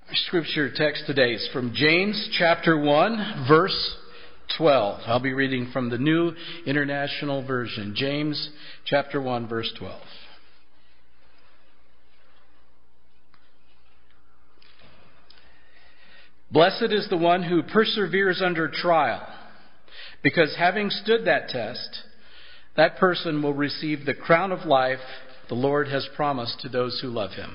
Scripture text today is from James chapter 1, verse 12. I'll be reading from the New International Version. James chapter 1, verse 12. Blessed is the one who perseveres under trial, because having stood that test, that person will receive the crown of life the Lord has promised to those who love Him.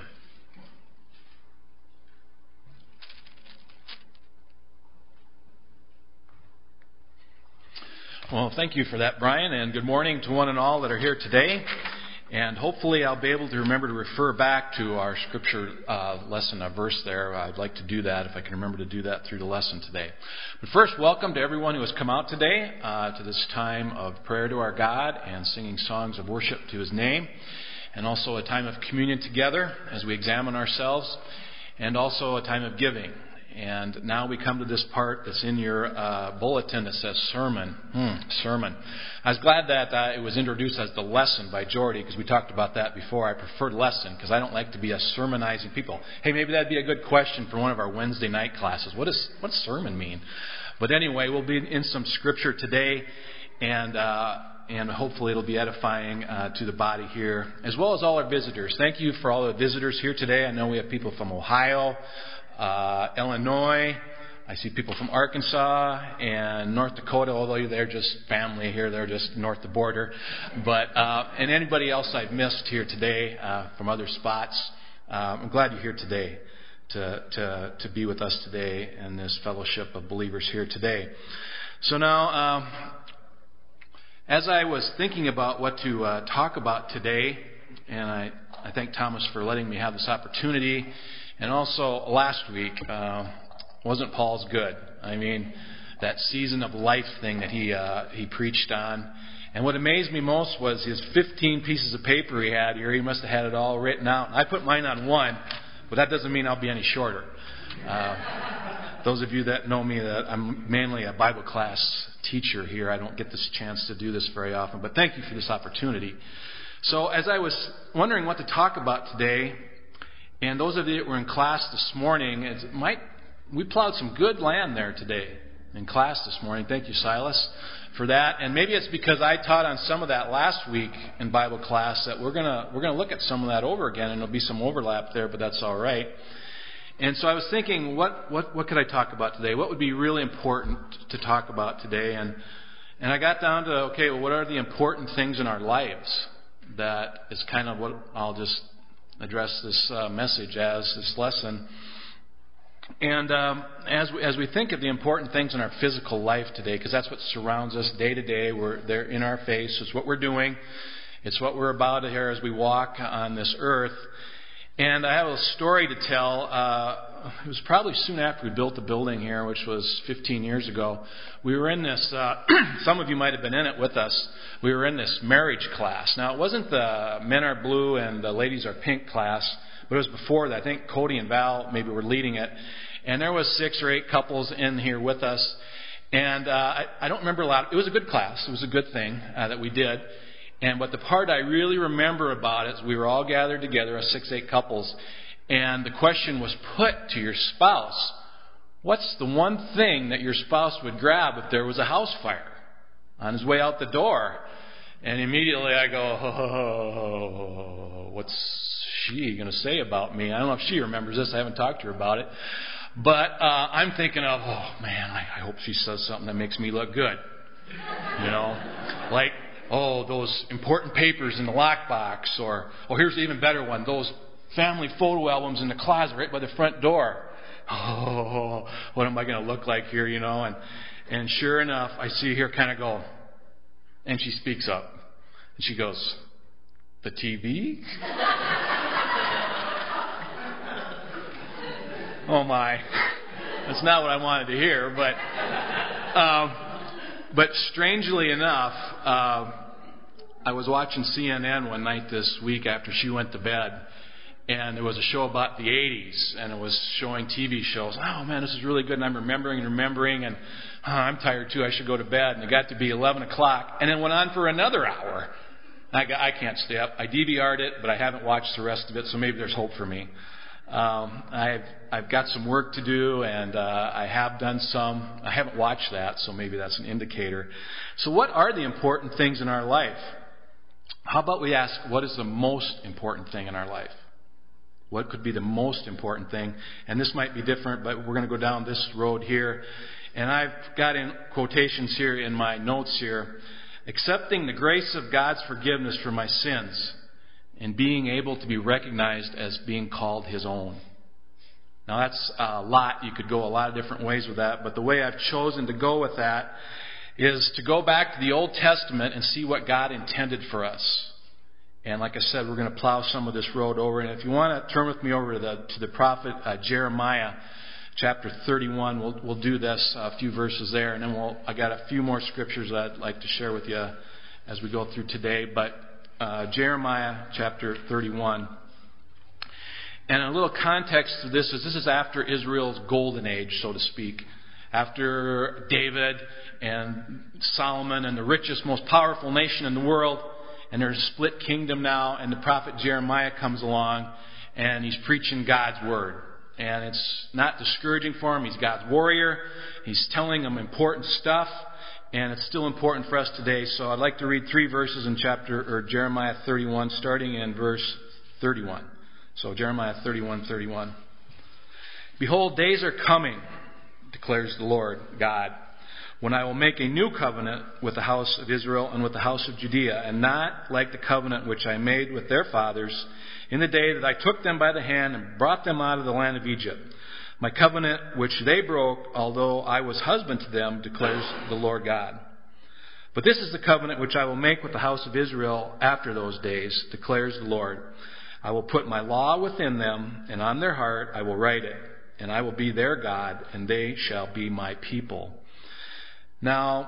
Well, thank you for that, Brian, and good morning to one and all that are here today. And hopefully I'll be able to remember to refer back to our scripture lesson, a verse there. I'd like to do that if I can remember to do that through the lesson today. But first, welcome to everyone who has come out today to this time of prayer to our God and singing songs of worship to His name, and also a time of communion together as we examine ourselves, and also a time of giving. And now we come to this part that's in your bulletin that says sermon. Sermon. I was glad that it was introduced as the lesson by Jordy, because we talked about that before. I preferred lesson because I don't like to be a sermonizing people. Hey, maybe that'd be a good question for one of our Wednesday night classes. What does sermon mean? But anyway, we'll be in some scripture today, and hopefully it'll be edifying to the body here, as well as all our visitors. Thank you for all the visitors here today. I know we have people from Ohio, Illinois. I see people from Arkansas and North Dakota, although they're just family here. They're just north of the border. But and anybody else I've missed here today from other spots, I'm glad you're here today to be with us today in this fellowship of believers here today. So now, as I was thinking about what to talk about today, and I thank Thomas for letting me have this opportunity. And also, last week, wasn't Paul's good? I mean, that season of life thing that he preached on. And what amazed me most was his 15 pieces of paper he had here. He must have had it all written out. I put mine on one, but that doesn't mean I'll be any shorter. Those of you that know me, that I'm mainly a Bible class teacher here. I don't get this chance to do this very often, but thank you for this opportunity. So as I was wondering what to talk about today, and those of you that were in class this morning, we plowed some good land there today in class this morning. Thank you, Silas, for that. And maybe it's because I taught on some of that last week in Bible class that we're gonna look at some of that over again, and there'll be some overlap there, but that's all right. And so I was thinking, what could I talk about today? What would be really important to talk about today? And I got down to, okay, well, what are the important things in our lives? That is kind of what I'll just address this message as, this lesson. And as we think of the important things in our physical life today, because that's what surrounds us day to day, they're in our face. It's what we're doing. It's what we're about here as we walk on this earth. And I have a story to tell. It was probably soon after we built the building here, which was 15 years ago. We were in this, some of you might have been in it with us. We were in this marriage class. Now, it wasn't the men are blue and the ladies are pink class, but it was before that. I think Cody and Val maybe were leading it. And there was 6 or 8 couples in here with us. And I don't remember a lot. It was a good class. It was a good thing that we did. But the part I really remember about it is we were all gathered together, 6, 8 couples, and the question was put to your spouse, what's the one thing that your spouse would grab if there was a house fire on his way out the door? And immediately I go, what's she going to say about me? I don't know if she remembers this. I haven't talked to her about it. But I'm thinking of, oh man, I hope she says something that makes me look good. You know, like, oh, those important papers in the lockbox, or here's the even better one, those family photo albums in the closet right by the front door. Oh, what am I going to look like here, you know? And sure enough, I see her kind of go, and she speaks up. And she goes, the TV? Oh my, that's not what I wanted to hear, but strangely enough, I was watching CNN one night this week after she went to bed, and there was a show about the 80s, and it was showing TV shows. Oh man, this is really good, and I'm remembering, and I'm tired too, I should go to bed. And it got to be 11 o'clock, and it went on for another hour. I can't stay up. I DVR'd it, but I haven't watched the rest of it, so maybe there's hope for me. I've got some work to do, and I have done some. I haven't watched that, so maybe that's an indicator. So what are the important things in our life? How about we ask, what is the most important thing in our life? What could be the most important thing? And this might be different, but we're going to go down this road here. And I've got in quotations here in my notes here, accepting the grace of God's forgiveness for my sins and being able to be recognized as being called His own. Now that's a lot. You could go a lot of different ways with that, but the way I've chosen to go with that is to go back to the Old Testament and see what God intended for us. And like I said, we're going to plow some of this road over. And if you want to turn with me over to the prophet Jeremiah, chapter 31, we'll do this, a few verses there, and then I got a few more scriptures that I'd like to share with you as we go through today. But Jeremiah chapter 31. And a little context to this is after Israel's golden age, so to speak. After David and Solomon and the richest, most powerful nation in the world, and there's a split kingdom now, and the prophet Jeremiah comes along, and he's preaching God's word. And it's not discouraging for him. He's God's warrior. He's telling them important stuff, and it's still important for us today. So I'd like to read 3 verses in Jeremiah 31, starting in verse 31. So Jeremiah 31:31. Behold, days are coming, declares the Lord God, when I will make a new covenant with the house of Israel and with the house of Judea, and not like the covenant which I made with their fathers in the day that I took them by the hand and brought them out of the land of Egypt. My covenant which they broke, although I was husband to them, declares the Lord God. But this is the covenant which I will make with the house of Israel after those days, declares the Lord. I will put my law within them, and on their heart I will write it, and I will be their God, and they shall be my people. Now,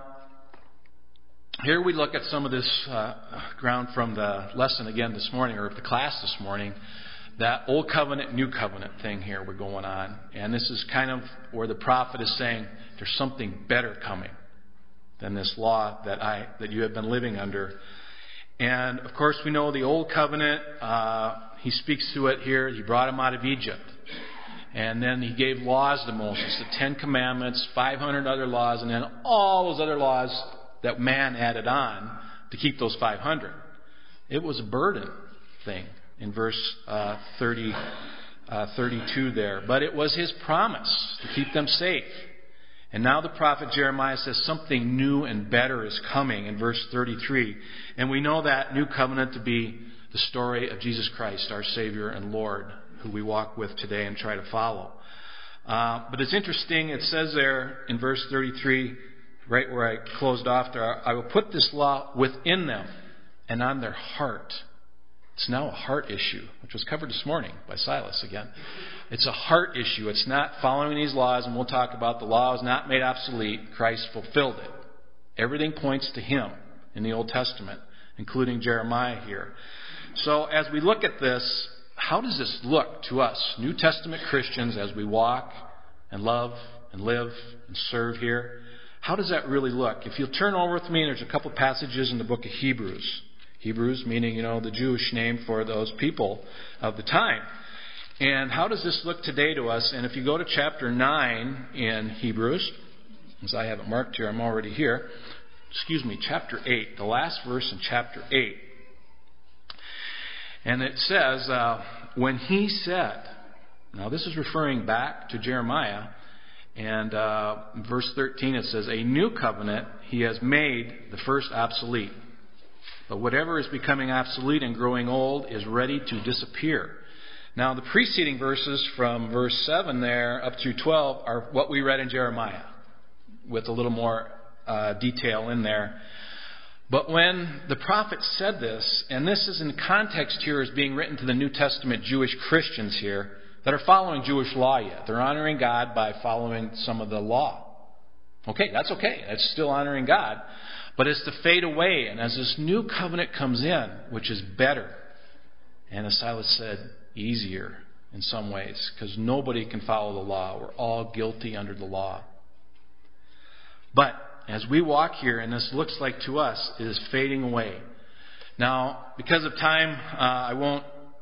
here we look at some of this ground from the lesson again this morning, or the class this morning, that Old Covenant, New Covenant thing here we're going on. And this is kind of where the prophet is saying there's something better coming than this law that you have been living under. And, of course, we know the Old Covenant, he speaks to it here. He brought them out of Egypt. And then he gave laws to Moses, the 10 Commandments, 500 other laws, and then all those other laws that man added on to keep those 500. It was a burden thing in verse 32 there. But it was his promise to keep them safe. And now the prophet Jeremiah says something new and better is coming in verse 33. And we know that new covenant to be the story of Jesus Christ, our Savior and Lord, who we walk with today and try to follow. But it's interesting, it says there in verse 33, right where I closed off there, I will put this law within them and on their heart. It's now a heart issue, which was covered this morning by Silas again. It's a heart issue. It's not following these laws, and we'll talk about the law is not made obsolete. Christ fulfilled it. Everything points to Him in the Old Testament, including Jeremiah here. So as we look at this, how does this look to us, New Testament Christians, as we walk and love and live and serve here? How does that really look? If you'll turn over with me, there's a couple passages in the book of Hebrews. Hebrews meaning, the Jewish name for those people of the time. And how does this look today to us? And if you go to chapter 9 in Hebrews, as I have it marked here, I'm already here. Chapter 8, the last verse in chapter 8. And it says, when he said, now this is referring back to Jeremiah, and verse 13 it says, a new covenant he has made, the first obsolete. But whatever is becoming obsolete and growing old is ready to disappear. Now the preceding verses from verse 7 there up through 12 are what we read in Jeremiah, with a little more detail in there. But when the prophet said this, and this is in context here as being written to the New Testament Jewish Christians here that are following Jewish law yet. They're honoring God by following some of the law. Okay, that's okay. That's still honoring God. But it's to fade away. And as this new covenant comes in, which is better, and as Silas said, easier in some ways, because nobody can follow the law. We're all guilty under the law. But as we walk here, and this looks like to us, it is fading away. Now, because of time, I won't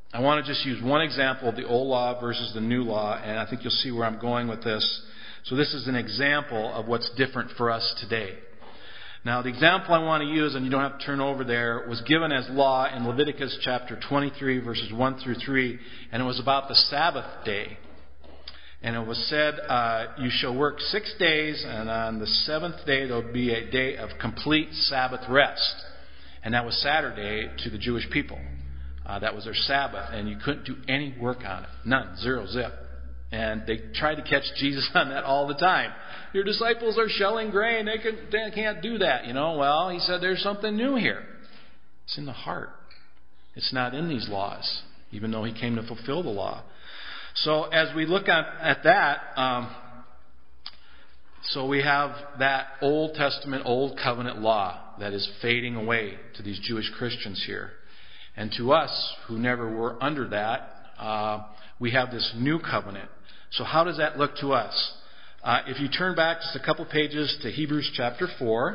I want to just use one example of the old law versus the new law, and I think you'll see where I'm going with this. So this is an example of what's different for us today. Now, the example I want to use, and you don't have to turn over there, was given as law in Leviticus chapter 23, verses 1 through 3, and it was about the Sabbath day. And it was said, you shall work 6 days, and on the seventh day there will be a day of complete Sabbath rest. And that was Saturday to the Jewish people. That was their Sabbath, and you couldn't do any work on it. None. Zero, zip. And they tried to catch Jesus on that all the time. Your disciples are shelling grain. They can't do that, Well, he said there's something new here. It's in the heart. It's not in these laws, even though he came to fulfill the law. So as we look at that, so we have that Old Testament, Old Covenant law that is fading away to these Jewish Christians here. And to us, who never were under that, we have this new covenant. So how does that look to us? If you turn back just a couple pages to Hebrews chapter 4.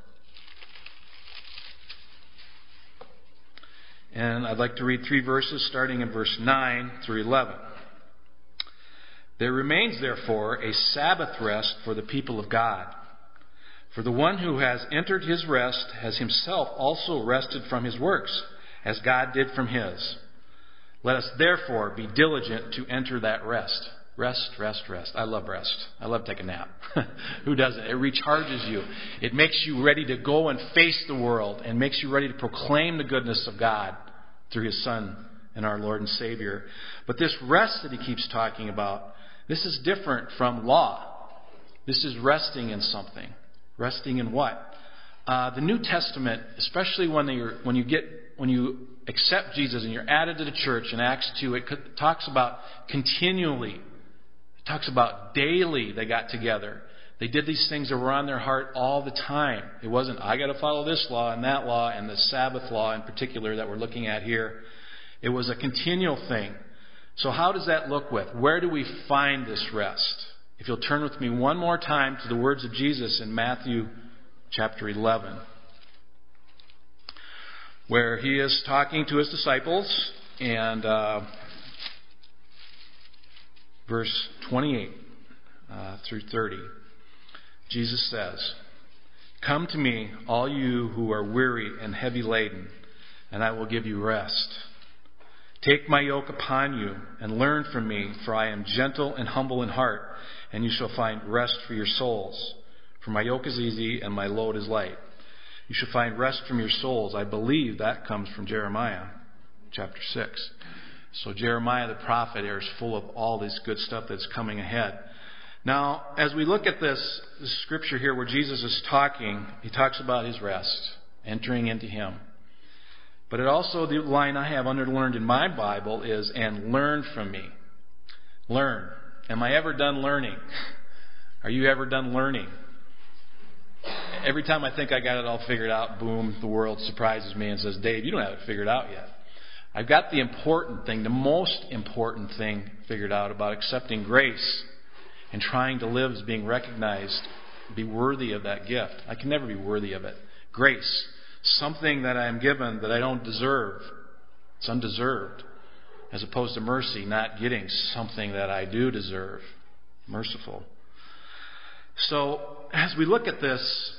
And I'd like to read 3 verses starting in verse 9 through 11. There remains, therefore, a Sabbath rest for the people of God. For the one who has entered his rest has himself also rested from his works, as God did from his. Let us therefore be diligent to enter that rest. Rest, rest, rest. I love rest. I love taking a nap. Who doesn't? It recharges you. It makes you ready to go and face the world and makes you ready to proclaim the goodness of God through His Son and our Lord and Savior. But this rest that he keeps talking about, this is different from law. This is resting in something. Resting in what? The New Testament, especially when you accept Jesus and you're added to the church in Acts 2, it talks about continually. It talks about daily they got together. They did these things that were on their heart all the time. It wasn't, I got to follow this law and that law and the Sabbath law in particular that we're looking at here. It was a continual thing. So how does that look with? Where do we find this rest? If you'll turn with me one more time to the words of Jesus in Matthew chapter 11, where he is talking to his disciples, and verse 28 through 30, Jesus says, "Come to me, all you who are weary and heavy laden, and I will give you rest. Take my yoke upon you and learn from me, for I am gentle and humble in heart, and you shall find rest for your souls. For my yoke is easy and my load is light." You shall find rest from your souls. I believe that comes from Jeremiah chapter 6. So Jeremiah the prophet is full of all this good stuff that's coming ahead. Now, as we look at this scripture here where Jesus is talking, he talks about his rest, entering into him. But it also, the line I have underlined in my Bible is, "and learn from me." Learn. Am I ever done learning? Are you ever done learning? Every time I think I got it all figured out, boom, the world surprises me and says, "Dave, you don't have it figured out yet." I've got the important thing, the most important thing figured out about accepting grace and trying to live as being recognized, be worthy of that gift. I can never be worthy of it. Grace. Something that I am given that I don't deserve. It's undeserved. As opposed to mercy, not getting something that I do deserve. Merciful. So, as we look at this,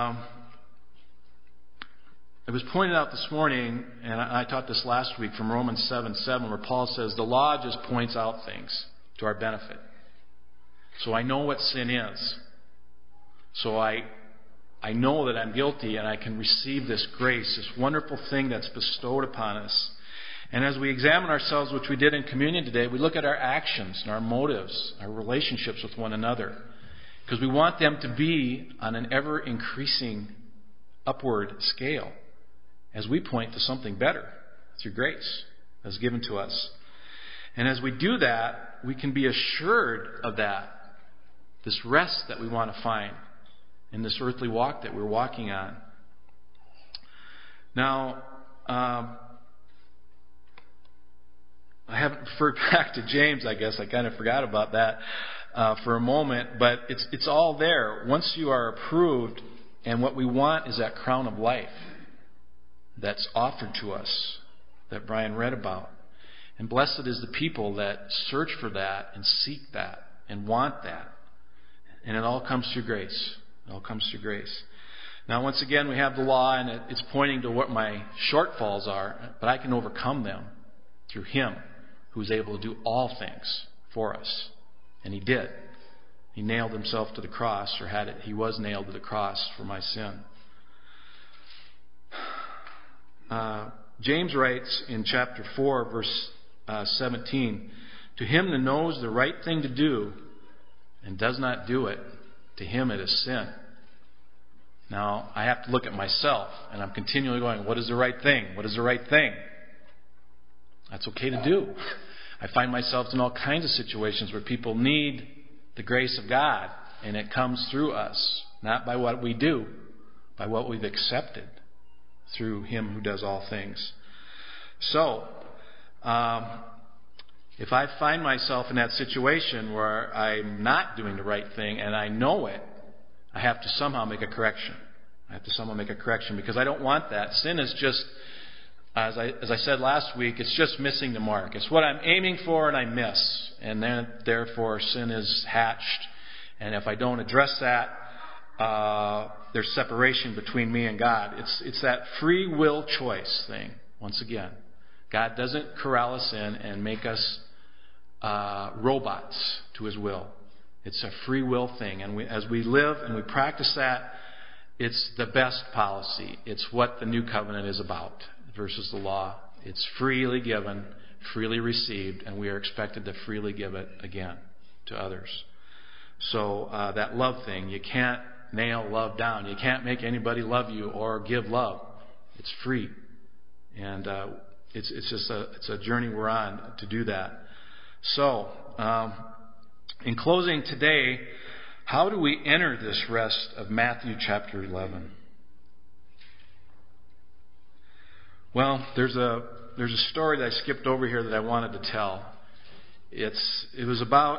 it was pointed out this morning, and I taught this last week from Romans 7:7, where Paul says the law just points out things to our benefit. So I know what sin is. So I know that I'm guilty, and I can receive this grace, this wonderful thing that's bestowed upon us. And as we examine ourselves, which we did in communion today, we look at our actions and our motives, our relationships with one another. Because we want them to be on an ever-increasing upward scale as we point to something better through grace that's given to us. And as we do that, we can be assured of that, this rest that we want to find in this earthly walk that we're walking on. Now, I haven't referred back to James, I guess. I kind of forgot about that for a moment. But it's all there. Once you are approved, and what we want is that crown of life that's offered to us, that Brian read about. And blessed is the people that search for that and seek that and want that. And it all comes through grace. It all comes through grace. Now, once again, we have the law, and it's pointing to what my shortfalls are, but I can overcome them through Him who's able to do all things for us. And He did. He nailed Himself to the cross, or He was nailed to the cross for my sin. James writes in chapter 4, verse 17, "To him that knows the right thing to do and does not do it, to him it is sin." Now, I have to look at myself, and I'm continually going, what is the right thing? What is the right thing? That's okay to do. I find myself in all kinds of situations where people need the grace of God, and it comes through us, not by what we do, by what we've accepted through Him who does all things. So, if I find myself in that situation where I'm not doing the right thing and I know it, I have to somehow make a correction. Because I don't want that. Sin is just, as I said last week, it's just missing the mark. It's what I'm aiming for and I miss. And then, therefore, sin is hatched. And if I don't address that, there's separation between me and God. It's that free will choice thing, once again. God doesn't corral us in and make us robots to His will. It's a free will thing. And as we live and we practice that, it's the best policy. It's what the new covenant is about versus the law. It's freely given, freely received, and we are expected to freely give it again to others. So that love thing, you can't nail love down. You can't make anybody love you or give love. It's free. And it's a journey we're on to do that. So, in closing today, how do we enter this rest of Matthew chapter 11? Well, there's a story that I skipped over here that I wanted to tell. It was about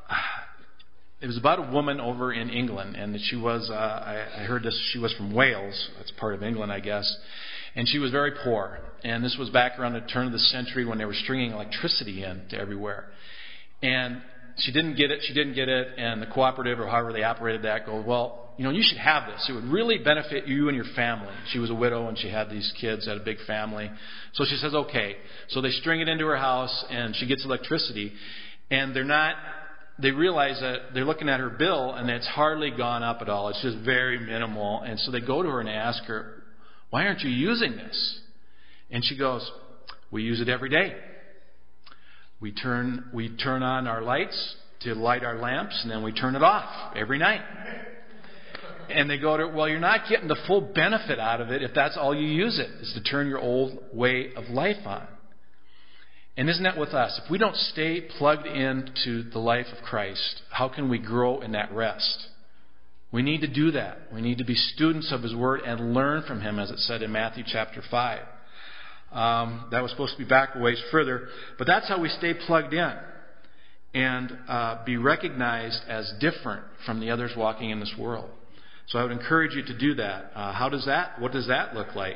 a woman over in England, and she was I heard this. She was from Wales. That's part of England, I guess. And she was very poor. And this was back around the turn of the century when they were stringing electricity in to everywhere. And she didn't get it. And the cooperative, or however they operated that, goes, well, you should have this. It would really benefit you and your family. She was a widow and she had these kids, had a big family. So she says, okay. So they string it into her house and she gets electricity. And they realize that they're looking at her bill and it's hardly gone up at all. It's just very minimal. And so they go to her and ask her, why aren't you using this? And she goes, we use it every day. We turn on our lights to light our lamps, and then we turn it off every night. And they go to her, well, you're not getting the full benefit out of it if that's all you use it, is to turn your old way of life on. And isn't that with us? If we don't stay plugged into the life of Christ, how can we grow in that rest? We need to do that. We need to be students of His Word and learn from Him, as it said in Matthew chapter 5. That was supposed to be back a ways further. But that's how we stay plugged in and be recognized as different from the others walking in this world. So I would encourage you to do that. What does that look like?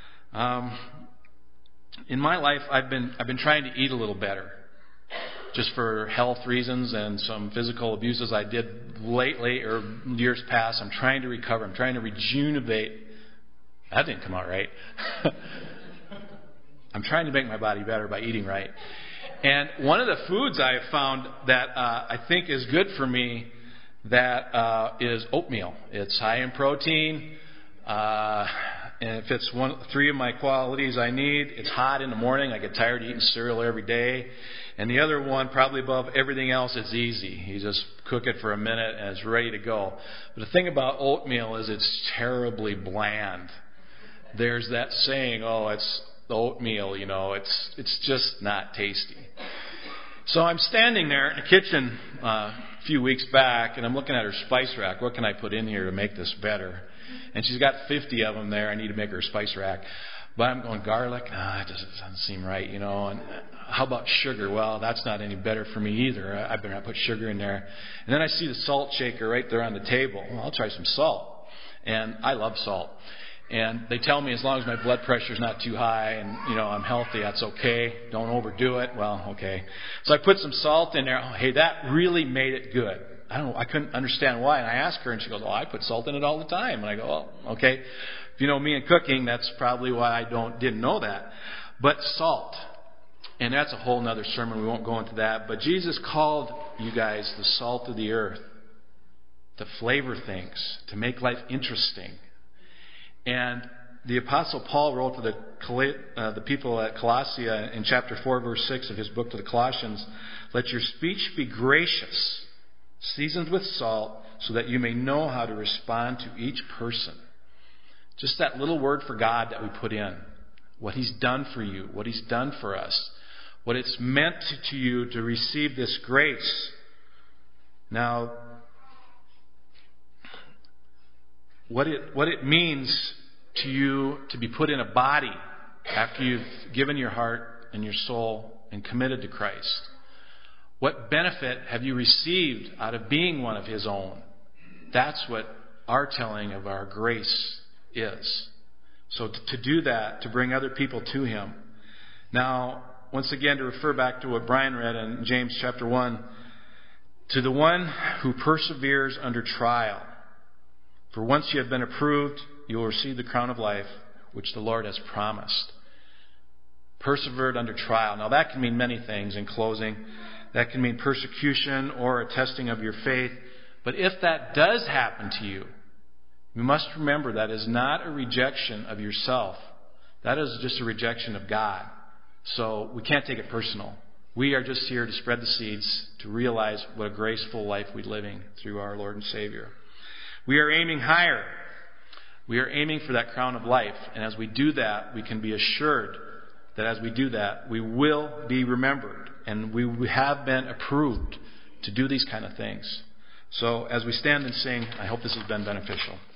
In my life, I've been trying to eat a little better, just for health reasons and some physical abuses I did lately or years past. I'm trying to recover. I'm trying to rejuvenate. That didn't come out right. I'm trying to make my body better by eating right. And one of the foods I have found that I think is good for me is oatmeal. It's high in protein. And it fits three of my qualities I need. It's hot in the morning. I get tired of eating cereal every day. And the other one, probably above everything else, it's easy. You just cook it for a minute and it's ready to go. But the thing about oatmeal is it's terribly bland. There's that saying, it's oatmeal, it's just not tasty. So I'm standing there in the kitchen a few weeks back, and I'm looking at her spice rack. What can I put in here to make this better? And she's got 50 of them there. I need to make her a spice rack. But I'm going, garlic? It doesn't seem right, And how about sugar? Well, that's not any better for me either. I better not put sugar in there. And then I see the salt shaker right there on the table. Well, I'll try some salt. And I love salt. And they tell me as long as my blood pressure is not too high and, I'm healthy, that's okay. Don't overdo it. Well, okay. So I put some salt in there. Oh, hey, that really made it good. I couldn't understand why. And I asked her, and she goes, I put salt in it all the time. And I go, oh, okay. If you know me and cooking, that's probably why I didn't know that. But salt. And that's a whole other sermon. We won't go into that. But Jesus called you guys the salt of the earth to flavor things, to make life interesting. And the Apostle Paul wrote to the people at Colossae in chapter 4, verse 6 of his book to the Colossians, "Let your speech be gracious, seasoned with salt, so that you may know how to respond to each person." Just that little word for God that we put in. What He's done for you, what He's done for us, what it's meant to you to receive this grace. Now, what it means to you to be put in a body after you've given your heart and your soul and committed to Christ. What benefit have you received out of being one of His own? That's what our telling of our grace is. So to do that, to bring other people to Him. Now, once again, to refer back to what Brian read in James chapter 1, to the one who perseveres under trial. For once you have been approved, you will receive the crown of life, which the Lord has promised. Persevered under trial. Now that can mean many things in closing. That can mean persecution or a testing of your faith. But if that does happen to you, you must remember that is not a rejection of yourself. That is just a rejection of God. So we can't take it personal. We are just here to spread the seeds, to realize what a graceful life we're living through our Lord and Savior. We are aiming higher. We are aiming for that crown of life. And as we do that, we can be assured that as we do that, we will be remembered. And we have been approved to do these kind of things. So as we stand and sing, I hope this has been beneficial.